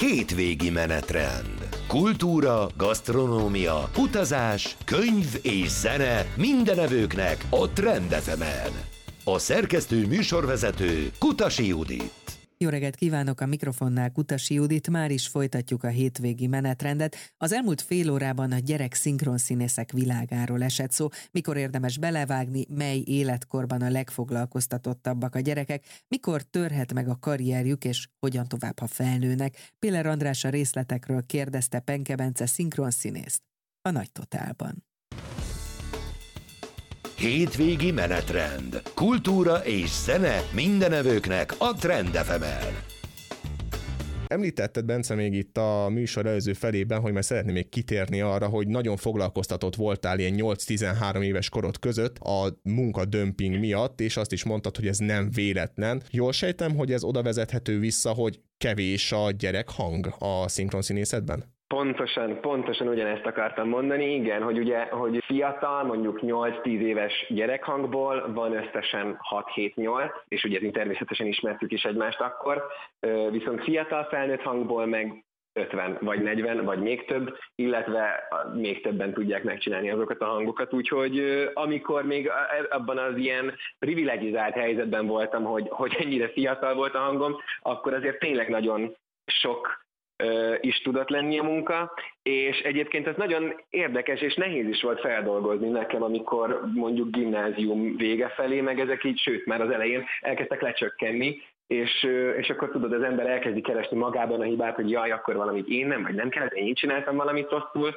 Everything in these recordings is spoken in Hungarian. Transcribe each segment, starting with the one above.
Hétvégi menetrend. Kultúra, gasztronómia, utazás, könyv és zene minden evőknek a Trend FM-en. A szerkesztő műsorvezető Kutasi Judit. Jó reggelt kívánok, a mikrofonnál Kutasi Judit, már is folytatjuk a hétvégi menetrendet. Az elmúlt fél órában a gyerek szinkronszínészek világáról esett szó, mikor érdemes belevágni, mely életkorban a legfoglalkoztatottabbak a gyerekek, mikor törhet meg a karrierjük, és hogyan tovább, ha felnőnek. Piller András a részletekről kérdezte Penke Bence szinkronszínészt a Nagy Totálban. Hétvégi menetrend. Kultúra és zene minden evőknek a Trend FM-en. Említetted, Bence, még itt a műsor előző felében, hogy már szeretném még kitérni arra, hogy nagyon foglalkoztatott voltál ilyen 8-13 éves korod között a munkadömping miatt, és azt is mondtad, hogy ez nem véletlen. Jól sejtem, hogy ez oda vezethető vissza, hogy kevés a gyerekhang a szinkronszínészetben? Pontosan ugyanezt akartam mondani, igen, hogy fiatal, mondjuk 8-10 éves gyerekhangból van összesen 6-7-8, és ugye természetesen ismertük is egymást akkor, viszont fiatal felnőtt hangból meg 50, vagy 40, vagy még több, illetve még többen tudják megcsinálni azokat a hangokat, úgyhogy amikor még abban az ilyen privilegizált helyzetben voltam, hogy ennyire fiatal volt a hangom, akkor azért tényleg nagyon sok is tudott lenni a munka, és egyébként ez nagyon érdekes és nehéz is volt feldolgozni nekem, amikor mondjuk gimnázium vége felé, meg ezek így, sőt, már az elején elkezdtek lecsökkenni, és akkor tudod, az ember elkezdi keresni magában a hibát, hogy jaj, akkor valamit én nem, vagy nem kellett, én csináltam valamit rosszul,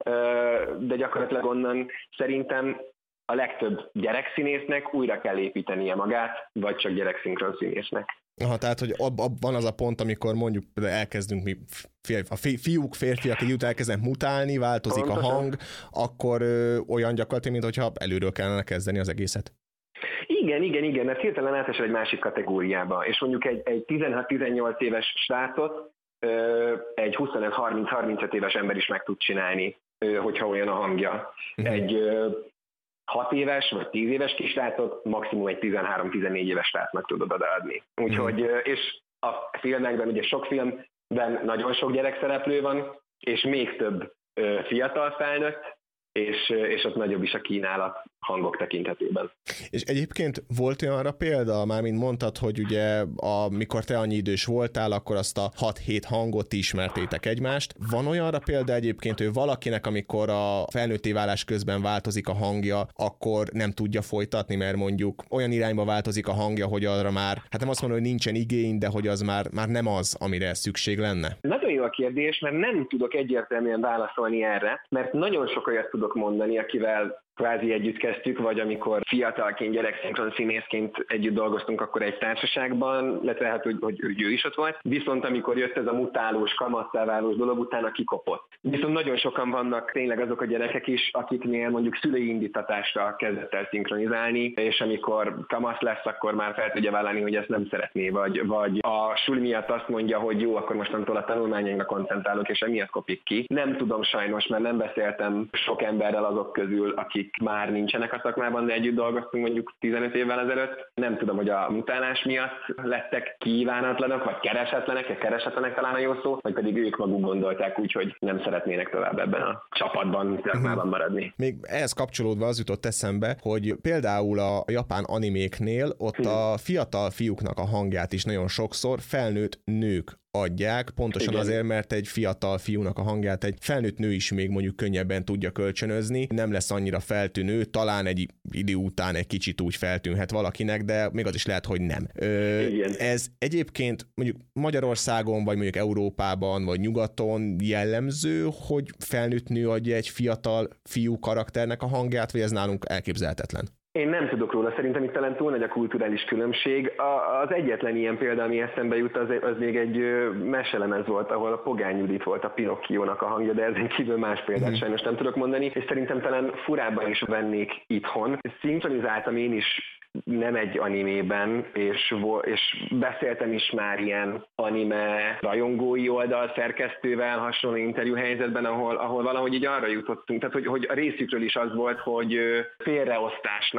de gyakorlatilag onnan szerintem a legtöbb gyerekszínésznek újra kell építenie magát, vagy csak gyerekszinkronszínésznek. Aha, tehát, hogy van az a pont, amikor mondjuk elkezdünk mi férfiak egy után elkezdenek mutálni, változik Pontosan. A hang, akkor olyan gyakorlatilag, mint hogyha előről kellene kezdeni az egészet. Igen, mert hirtelen átesel egy másik kategóriába, és mondjuk egy 16-18 éves srácot egy 25-30-35 éves ember is meg tud csinálni, hogyha olyan a hangja. Egy 6 éves vagy 10 éves kisrácot maximum egy 13-14 éves srácnak tudod odaadni. Úgyhogy, és a filmekben, ugye sok filmben nagyon sok gyerekszereplő van, és még több fiatal felnőtt, és ott nagyobb is a kínálat hangok tekintetében. És egyébként volt olyanra példa, már mint mondtad, hogy ugye amikor te annyi idős voltál, akkor azt a 6-7 hangot ismertétek egymást. Van olyanra példa egyébként, hogy valakinek, amikor a felnőtté válás közben változik a hangja, akkor nem tudja folytatni, mert mondjuk olyan irányba változik a hangja, hogy arra már, hát nem azt mondom, hogy nincsen igény, de hogy az már nem az, amire szükség lenne? Nagyon jó a kérdés, mert nem tudok egyértelműen válaszolni erre, mert nagyon sok olyat tudok mondani, akivel kvázi együtt kezdtük, vagy amikor fiatalként, gyerekszinkronszínészként együtt dolgoztunk, akkor egy társaságban, illetve hát, hogy ő is ott volt. Viszont amikor jött ez a mutálós, kamasszá válós dolog, utána kikopott. Viszont nagyon sokan vannak tényleg azok a gyerekek is, akiknél mondjuk szülői indítatásra kezdett el szinkronizálni, és amikor kamasz lesz, akkor már fel tudja vállalni, hogy ezt nem szeretné, vagy a suli miatt azt mondja, hogy jó, akkor mostantól a tanulmányainkra koncentrálok, és emiatt kopik ki. Nem tudom sajnos, mert nem beszéltem sok emberrel azok közül, akik már nincsenek a szakmában, de együtt dolgoztunk mondjuk 15 évvel ezelőtt. Nem tudom, hogy a mutálás miatt lettek kívánatlanok, vagy keresetlenek talán a jó szó, vagy pedig ők maguk gondolták úgy, hogy nem szeretnének tovább ebben a csapatban, szakmában maradni. Még ehhez kapcsolódva az jutott eszembe, hogy például a japán animéknél ott a fiatal fiúknak a hangját is nagyon sokszor felnőtt nők adják, pontosan Igen. Azért, mert egy fiatal fiúnak a hangját egy felnőtt nő is még mondjuk könnyebben tudja kölcsönözni, nem lesz annyira feltűnő, talán egy idő után egy kicsit úgy feltűnhet valakinek, de még az is lehet, hogy nem. Ez egyébként mondjuk Magyarországon, vagy mondjuk Európában, vagy nyugaton jellemző, hogy felnőtt nő adja egy fiatal fiú karakternek a hangját, vagy ez nálunk elképzelhetetlen? Én nem tudok róla, szerintem itt talán túl nagy a kulturális különbség. Az egyetlen ilyen példa, ami eszembe jut, az még egy meselemez volt, ahol a Pogány Judit volt a Pinokkiónak a hangja, de ezen kívül más példát sajnos nem tudok mondani, és szerintem talán furábban is vennék itthon. Szinkronizáltam én is nem egy animében, és beszéltem is már ilyen anime rajongói oldal szerkesztővel hasonló interjúhelyzetben, ahol valahogy így arra jutottunk, tehát hogy a részükről is az volt, hogy félreosztásnak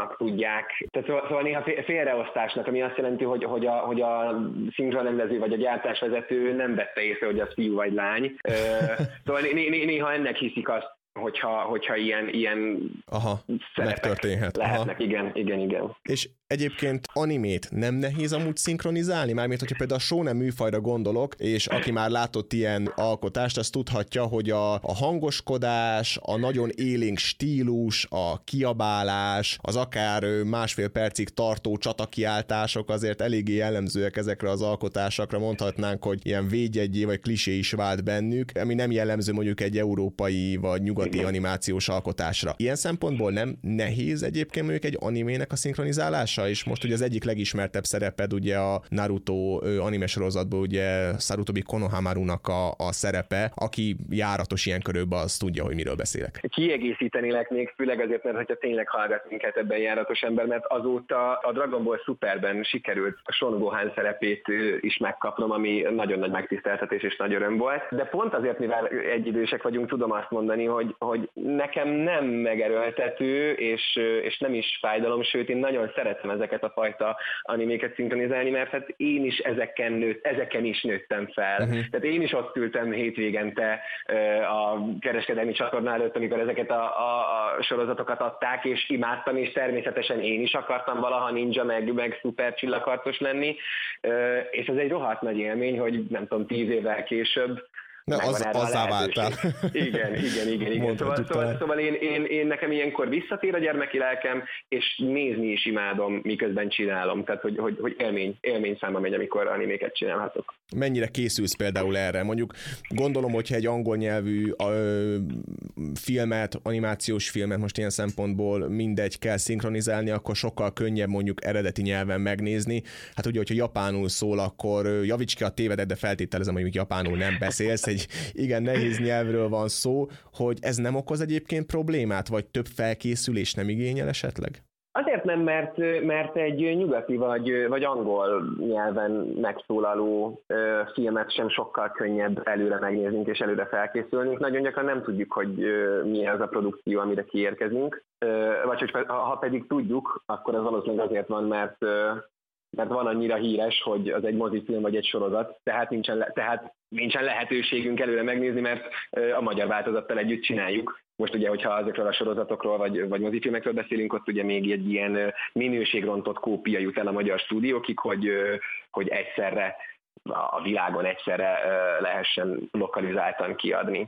hallgatnak, tudják. Tehát szóval néha félreosztásnak, ami azt jelenti, hogy a szinkronrendező vagy a gyártásvezető nem vette észre, hogy az fiú vagy lány. Szóval néha ennek hiszik azt, hogyha ilyen megtörténhet. Lehetnek, igen. És egyébként animét nem nehéz amúgy szinkronizálni? Mármint, hogyha például a shonen műfajra gondolok, és aki már látott ilyen alkotást, az tudhatja, hogy a hangoskodás, a nagyon élénk stílus, a kiabálás, az akár másfél percig tartó csatakiáltások azért eléggé jellemzőek ezekre az alkotásokra, mondhatnánk, hogy ilyen védjegyé vagy klisé is vált bennük, ami nem jellemző mondjuk egy európai vagy nyugati animációs alkotásra. Ilyen szempontból nem nehéz egyébként mondjuk egy animének a szinkronizálása? És most ugye az egyik legismertebb szereped ugye a Naruto anime sorozatból ugye Sarutobi Konohamarunak a szerepe, aki járatos ilyen körülben, az tudja, hogy miről beszélek. Kiegészítenélek még, főleg azért, mert hogyha tényleg hallgat minket ebben járatos ember, mert azóta a Dragon Ball Superben sikerült a Son Gohan szerepét is megkapnom, ami nagyon nagy megtiszteltetés és nagy öröm volt. De pont azért, mivel egyidősek vagyunk, tudom azt mondani, hogy nekem nem megerőltető, és nem is fájdalom, sőt, én nagyon szeretem ezeket a fajta animéket szinkronizálni, mert hát én is ezeken is nőttem fel. Tehát én is ott ültem hétvégente a kereskedelmi csatorna előtt, amikor ezeket a sorozatokat adták, és imádtam, és természetesen én is akartam valaha ninja, meg szuper csillagharcos lenni, és ez egy rohadt nagy élmény, hogy nem tudom, 10 évvel később azzá váltál. Igen. Szóval én nekem ilyenkor visszatér a gyermeki lelkem, és nézni is imádom, miközben csinálom. Tehát, hogy élmény számba megy, amikor animéket csinálhatok. Mennyire készülsz például erre? Mondjuk gondolom, hogyha egy angol nyelvű filmet, animációs filmet most ilyen szempontból mindegy kell szinkronizálni, akkor sokkal könnyebb mondjuk eredeti nyelven megnézni. Hát ugye, hogyha japánul szól, akkor javíts ki a tévedet, de feltételezem, hogy japánul nem beszélsz. Egy igen nehéz nyelvről van szó, hogy ez nem okoz egyébként problémát, vagy több felkészülés nem igényel esetleg? Azért nem, mert egy nyugati vagy angol nyelven megszólaló filmet sem sokkal könnyebb előre megnéznünk és előre felkészülnünk. Nagyon gyakran nem tudjuk, hogy mi az a produkció, amire kiérkezünk. Vagy hogy ha pedig tudjuk, akkor az valószínűleg azért van, mert van annyira híres, hogy az egy mozifilm vagy egy sorozat, tehát nincsen lehetőségünk előre megnézni, mert a magyar változattal együtt csináljuk. Most ugye, hogyha azokról a sorozatokról vagy mozifilmekről beszélünk, ott ugye még egy ilyen minőségrontott kópia jut el a magyar stúdiókig, hogy egyszerre a világon egyszerre lehessen lokalizáltan kiadni.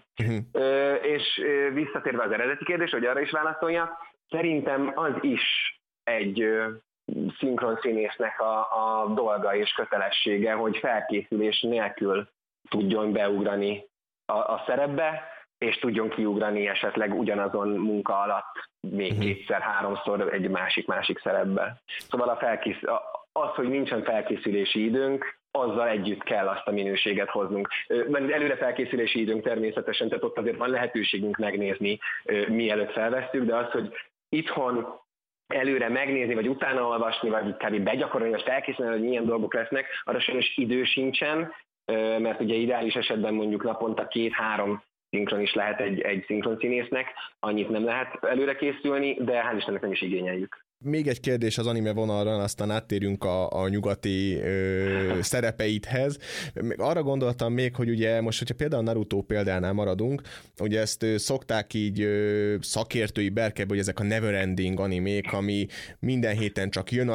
És visszatérve az eredeti kérdés, hogy arra is válaszoljak, szerintem az is egy szinkron színésznek a dolga és kötelessége, hogy felkészülés nélkül tudjon beugrani a szerepbe, és tudjon kiugrani esetleg ugyanazon munka alatt még kétszer, háromszor egy másik szerepbe. Szóval az, hogy nincsen felkészülési időnk, azzal együtt kell azt a minőséget hoznunk. Előre felkészülési időnk természetesen, tehát ott azért van lehetőségünk megnézni, mielőtt felvesszük, de az, hogy itthon előre megnézni, vagy utána olvasni, vagy kb. Begyakorolni, vagy felkészülni, hogy milyen dolgok lesznek, arra sajnos idő sincsen, mert ugye ideális esetben mondjuk naponta 2-3 szinkron is lehet egy szinkron színésznek, annyit nem lehet előre készülni, de hál' Istennek nem is igényeljük. Még egy kérdés az anime vonalra, aztán áttérünk a nyugati szerepeidhez. Arra gondoltam még, hogy ugye most, hogyha például Naruto példánál maradunk, ugye ezt szokták így szakértői berkebe, hogy ezek a neverending animék, ami minden héten csak jön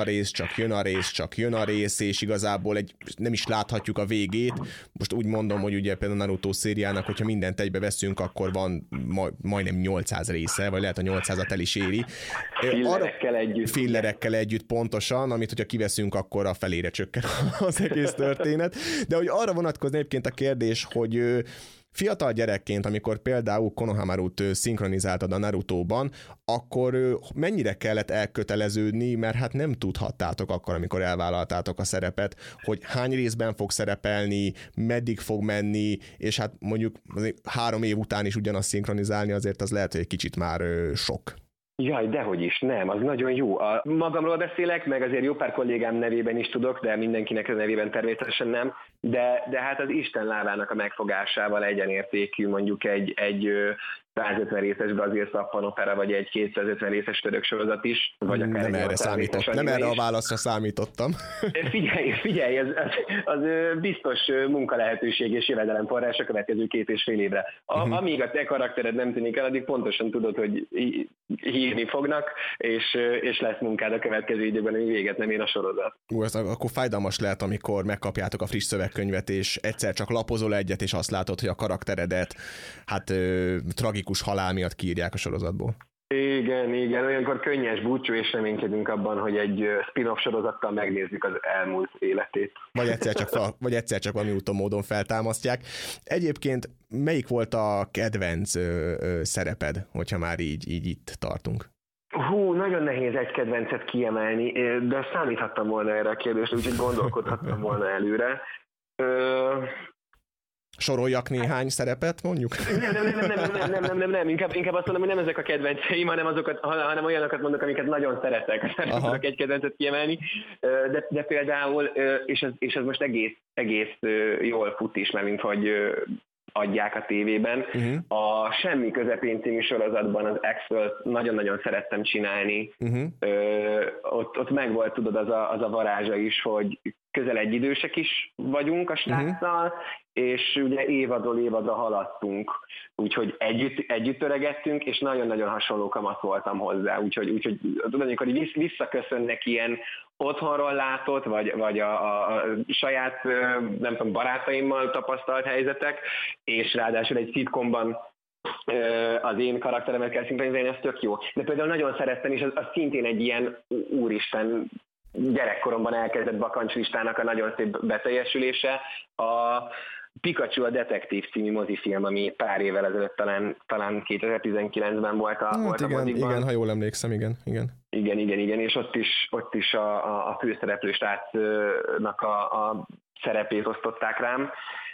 a rész, és igazából nem is láthatjuk a végét. Most úgy mondom, hogy ugye például Naruto szériának, hogyha mindent egybe veszünk, akkor van majdnem 800 része, vagy lehet a 800-at el is éri. Fillerekkel együtt pontosan, amit hogyha kiveszünk, akkor a felére csökken az egész történet. De hogy arra vonatkozni egyébként a kérdés, hogy fiatal gyerekként, amikor például Konohamarut szinkronizáltad a Narutóban, akkor mennyire kellett elköteleződni, mert hát nem tudhattátok akkor, amikor elvállaltátok a szerepet, hogy hány részben fog szerepelni, meddig fog menni, és hát mondjuk 3 év után is ugyanazt szinkronizálni, azért az lehet, hogy egy kicsit már sok. Jaj, dehogy is, nem, az nagyon jó. Magamról beszélek, meg azért jó pár kollégám nevében is tudok, de mindenkinek a nevében természetesen nem, de hát az Isten lábának a megfogásával egyenértékű mondjuk egy 150 részes brazil szappanopera, vagy egy 250 részes török sorozat is, vagy akár nem erre számítottam, nem erre a válaszra számítottam. Figyelj, az biztos munkalehetőség és jövedelemforrás a következő 2,5 évre. Amíg a te karaktered nem tűnik el, addig pontosan tudod, hogy hívni fognak, és lesz munkád a következő időben, hogy véget nem ér a sorozat. Akkor fájdalmas lehet, amikor megkapjátok a friss szövegkönyvet, és egyszer csak lapozol egyet, és azt látod, hogy a karakteredet tragikus halál miatt kiírják a sorozatból. Igen, olyankor könnyes búcsú, és reménykedünk abban, hogy egy spin-off sorozattal megnézzük az elmúlt életét. Vagy egyszer csak valami úton módon feltámasztják. Egyébként melyik volt a kedvenc szereped, hogyha már így itt tartunk? Nagyon nehéz egy kedvencet kiemelni, de számíthattam volna erre a kérdésre, úgyhogy gondolkodhattam volna előre. Soroljak néhány szerepet, mondjuk? Nem, inkább azt mondom, hogy nem ezek a kedvenceim, hanem olyanokat mondok, amiket nagyon szeretek. Nem tudok egy kedvencet kiemelni, de például, és ez most egész jól fut is, mert mint hogy adják a tévében. A Semmi közepén című sorozatban az X-ről nagyon-nagyon szerettem csinálni. Ott megvolt, tudod, az a varázsa is, hogy közel egyidősek is vagyunk a sráccal, és ugye évadra haladtunk, úgyhogy együtt öregettünk, és nagyon-nagyon hasonló kamasz voltam hozzá, úgyhogy tudod, amikor visszaköszönnek ilyen otthonról látott, vagy a saját, nem tudom, barátaimmal tapasztalt helyzetek, és ráadásul egy szitkomban az én karakteremet kell szinkronizálni, ez tök jó. De például nagyon szerettem, és az szintén egy ilyen úristen gyerekkoromban elkezdett bakancslistának a nagyon szép beteljesülése, a Pikachu a Detektív című mozifilm, ami pár évvel ezelőtt talán 2019-ben volt a mozikban. Igen, ha jól emlékszem, igen. Igen, és ott is a főszereplő srácnak a szerepét osztották rám.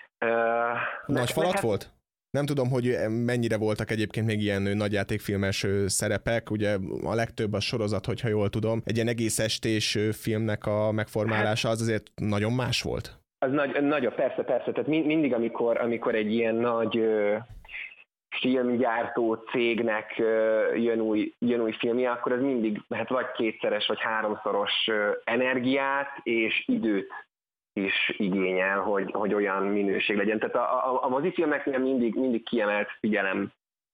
Nagy falat volt? Nem tudom, hogy mennyire voltak egyébként még ilyen nagyjátékfilmes szerepek, ugye a legtöbb a sorozat, hogyha jól tudom, egy ilyen egész estés filmnek a megformálása az azért nagyon más volt. Az nagyon, persze, tehát mindig, amikor egy ilyen nagy filmgyártó cégnek jön új filmje, akkor az mindig vagy kétszeres, vagy háromszoros energiát és időt is igényel, hogy olyan minőség legyen. Tehát a mozifilmeknél mindig kiemelt figyelem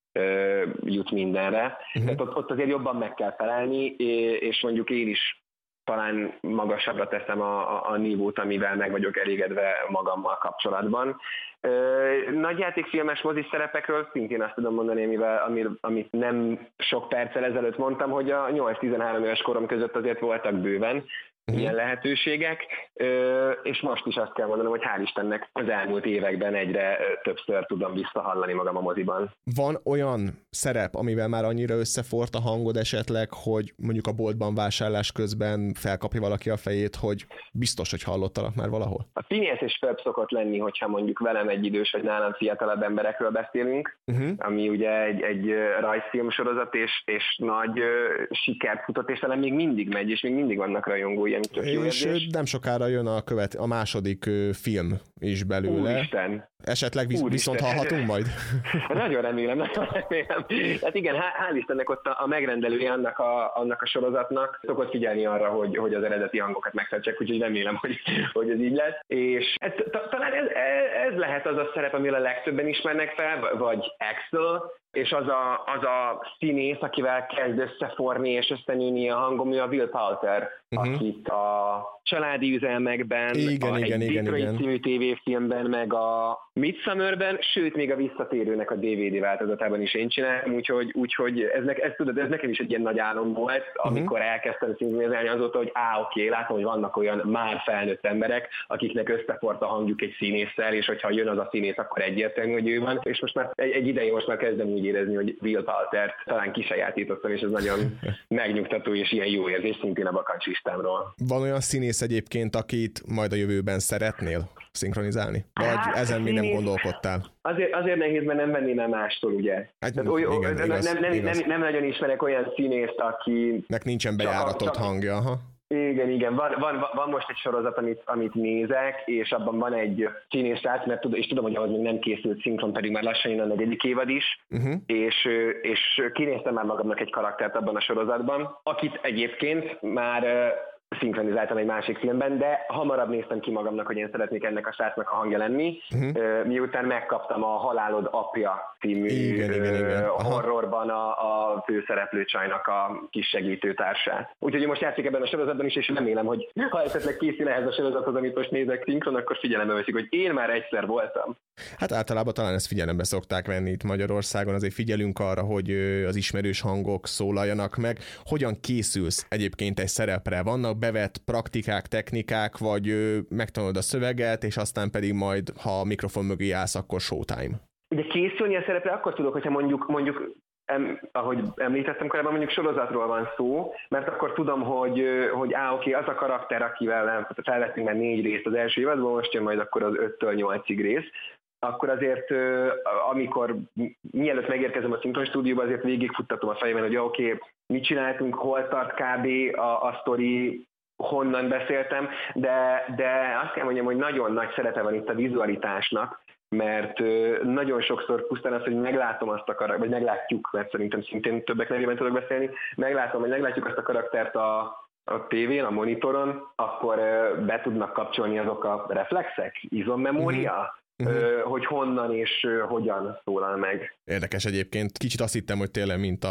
jut mindenre. Tehát ott azért jobban meg kell felelni, és mondjuk én is talán magasabbra teszem a nívót, amivel meg vagyok elégedve magammal kapcsolatban. Nagyjátékfilmes mozi szerepekről szintén azt tudom mondani, amit nem sok perccel ezelőtt mondtam, hogy a 8-13 éves korom között azért voltak bőven ilyen lehetőségek, és most is azt kell mondanom, hogy hál' Istennek az elmúlt években egyre többször tudom visszahallani magam a moziban. Van olyan szerep, amivel már annyira összefort a hangod esetleg, hogy mondjuk a boltban vásárlás közben felkapja valaki a fejét, hogy biztos, hogy hallottalak már valahol? A Phineas és Ferb szokott lenni, hogyha mondjuk velem egy idős vagy nálam fiatalabb emberekről beszélünk, ami ugye egy rajzfilm sorozat, és nagy sikert futott, és talán még mindig megy, és még mindig vannak rajongói. És nem sokára jön a második film is belőle. Úristen. Esetleg viszont hallhatunk majd? Nagyon remélem. Hát igen, hál' Istennek ott a megrendelője annak a sorozatnak szokott figyelni arra, hogy az eredeti hangokat megtartsák, úgyhogy remélem, hogy ez így lesz. És talán ez lehet az a szerep, amire a legtöbben ismernek fel, vagy Axel, és az a színész, akivel kezd összeforni és összenőni a hangom, ő a Will Poulter, akit a Családi üzelmekben, egy Detroit című tévéfilmben, meg a Midsummerben, sőt még a Visszatérőnek a DVD változatában is én csinálom, úgyhogy ez nekem is egy ilyen nagy álom volt, amikor elkezdtem szinkronizálni azóta, hogy oké, látom, hogy vannak olyan már felnőtt emberek, akiknek összefort a hangjuk egy színésszel, és hogyha jön az a színész, akkor egyértelmű, hogy ő van, és most már egy ideje kezdem úgy érezni, hogy Will Poultert talán kisajátítottam, és ez nagyon megnyugtató, és ilyen jó érzés szintén a bakancslistámról. Van olyan színész egyébként, akit majd a jövőben szeretnél szinkronizálni? Vagy ezen még nem gondolkodtál? Azért nehéz, mert nem venném el mástól, ugye? Igen, nem nagyon ismerek olyan színészt, aki... Nek nincsen bejáratott hangja, aha. Igen. Van most egy sorozat, amit nézek, és abban van egy színész srác, és tudom, hogy ahhoz még nem készült szinkron, pedig már lassan jön a 4. évad is, és kinéztem már magamnak egy karaktert abban a sorozatban, akit egyébként már szinkronizáltam egy másik filmben, de hamarabb néztem ki magamnak, hogy én szeretnék ennek a srácnak a hangja lenni, miután megkaptam a Halálod apja című horrorban a főszereplő csajnak a kis segítőtársát. Úgyhogy most játszik ebben a sorozatban is, és remélem, hogy ha esetleg készül ehhez a sorozathoz, amit most nézek szinkron, akkor figyelembe veszik, hogy én már egyszer voltam. Hát általában talán ezt figyelembe szokták venni itt Magyarországon, azért figyelünk arra, hogy az ismerős hangok szólaljanak meg. Hogyan készülsz egyébként egy szerepre? Vannak bevett praktikák, technikák, vagy megtanulod a szöveget, és aztán pedig majd, ha a mikrofon mögé állsz, akkor showtime? Ugye készülni a szerepre akkor tudok, hogyha mondjuk ahogy említettem korábban, mondjuk sorozatról van szó, mert akkor tudom, hogy oké, az a karakter, akivel felvettünk már 4 részt az első évadban, most jön majd akkor az 5-től 8-ig rész, akkor azért, amikor mielőtt megérkezem a szinkron stúdióba, azért végigfuttatom a fejemben, hogy oké, mit csináltunk, hol tart kb. A sztori, honnan beszéltem, de azt kell mondjam, hogy nagyon nagy szerepe van itt a vizualitásnak, mert nagyon sokszor pusztán az, hogy meglátom azt a karaktert, vagy meglátjuk, mert szerintem szintén többek nevében tudok beszélni, meglátjuk azt a karaktert a tévén, a monitoron, akkor be tudnak kapcsolni azok a reflexek, izommemória, hogy honnan és hogyan szólal meg. Érdekes egyébként. Kicsit azt hittem, hogy tényleg, mint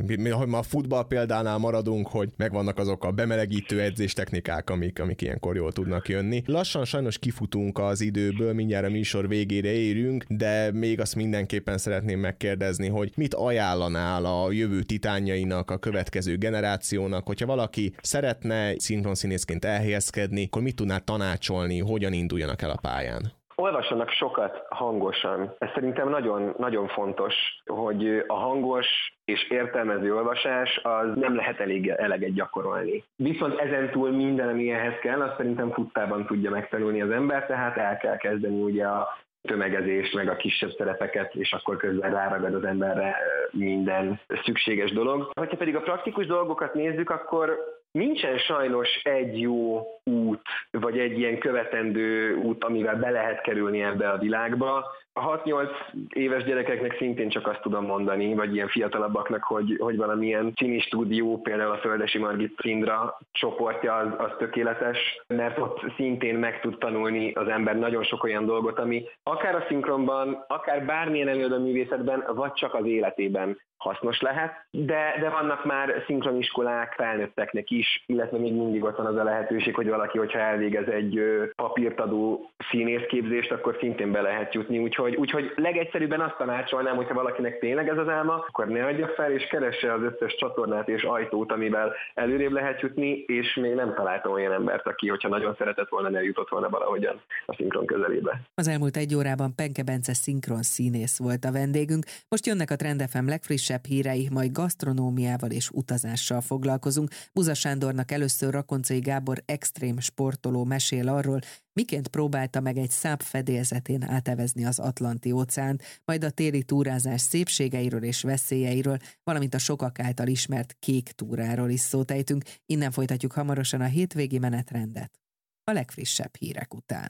a futball példánál maradunk, hogy megvannak azok a bemelegítő edzéstechnikák, amik ilyenkor jól tudnak jönni. Lassan sajnos kifutunk az időből, mindjárt a műsor végére érünk, de még azt mindenképpen szeretném megkérdezni, hogy mit ajánlanál a jövő titánjainak, a következő generációnak, hogyha valaki szeretne szinkronszínészként elhelyezkedni, akkor mit tudnál tanácsolni, hogyan induljanak el a pályán? Olvassanak sokat hangosan. Ez szerintem nagyon, nagyon fontos, hogy a hangos és értelmező olvasás az nem lehet eleget gyakorolni. Viszont ezentúl minden, ami ehhez kell, azt szerintem futtában tudja megtanulni az ember, tehát el kell kezdeni ugye a tömegezést, meg a kisebb szerepeket, és akkor közben ráragad az emberre minden szükséges dolog. Ha pedig a praktikus dolgokat nézzük, akkor nincsen sajnos egy jó út, vagy egy ilyen követendő út, amivel be lehet kerülni ebbe a világba. A 6-8 éves gyerekeknek szintén csak azt tudom mondani, vagy ilyen fiatalabbaknak, hogy valamilyen színi stúdió, például a Földesi Margit Szindra csoportja az tökéletes, mert ott szintén meg tud tanulni az ember nagyon sok olyan dolgot, ami akár a szinkronban, akár bármilyen előadóművészetben, vagy csak az életében hasznos lehet, de vannak már szinkroniskolák felnőtteknek is, illetve még mindig ott van az a lehetőség, hogy valaki, hogyha elvégez egy papírtadó színészképzést, akkor szintén be lehet jutni. Úgyhogy legegyszerűbben azt tanácsolnám, hogyha valakinek tényleg ez az álma, akkor ne adja fel, és keresse az összes csatornát és ajtót, amivel előrébb lehet jutni, és még nem találtam olyan embert, aki, hogyha nagyon szeretett volna, eljutott volna valahogyan a szinkron közelébe. Az elmúlt 1 órában Penke Bence szinkron színész volt a vendégünk. Most jönnek a Trend FM legfrissebb hírei, majd gasztronómiával és utazással foglalkozunk. Buza Sándornak először Rakoncai Gábor extrém sportoló mesél arról, miként próbálta meg egy száb fedélzetén átevezni az Atlanti-óceánt, majd a téli túrázás szépségeiről és veszélyeiről, valamint a sokak által ismert kék túráról is szót ejtünk. Innen folytatjuk hamarosan a hétvégi menetrendet a legfrissebb hírek után.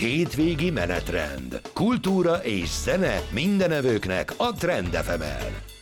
Hétvégi menetrend. Kultúra és zene mindenevőknek a Trend FM-en.